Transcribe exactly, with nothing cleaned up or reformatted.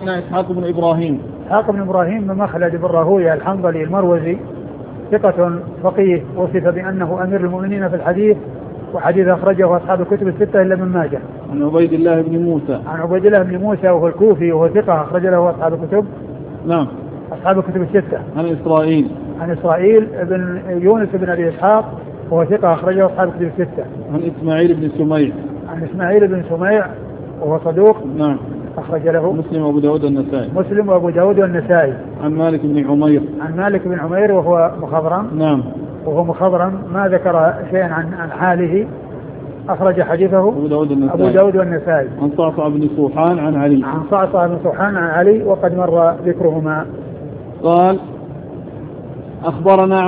حدثنا إسحاق بن إبراهيم. إسحاق بن إبراهيم بن مخلد بن راهويه الحنظلي المروزي ثقة فقيه وصف بأنه أمير المؤمنين في الحديث، وحديث أخرجه أصحاب الكتب الستة إلا من ماجه. عن عبيد الله بن موسى. عن عبيد الله بن موسى وهو الكوفي وهو ثقة أخرج له أصحاب الكتب. نعم. أصحاب الكتب الستة. عن إسرائيل. عن إسرائيل بن يونس بن أبي إسحاق وهو ثقة أخرجه أصحاب الكتب الستة. عن إسماعيل بن سميع. عن إسماعيل بن سميع وهو صدوق. نعم. أخرج له مسلم وأبو داود والنسائي. مسلم وأبو داود والنسائي. عن مالك بن عمير. عن مالك بن عمير وهو مخضرم. نعم. وهو مخضرم ما ذكر شيئا عن عن حاله، أخرج حديثه أبو داود والنسائي. أبو داود والنسائي. عن صعصع بن سوحان عن علي. عن صعصع بن سوحان عن علي وقد مر ذكرهما. قال أخبرنا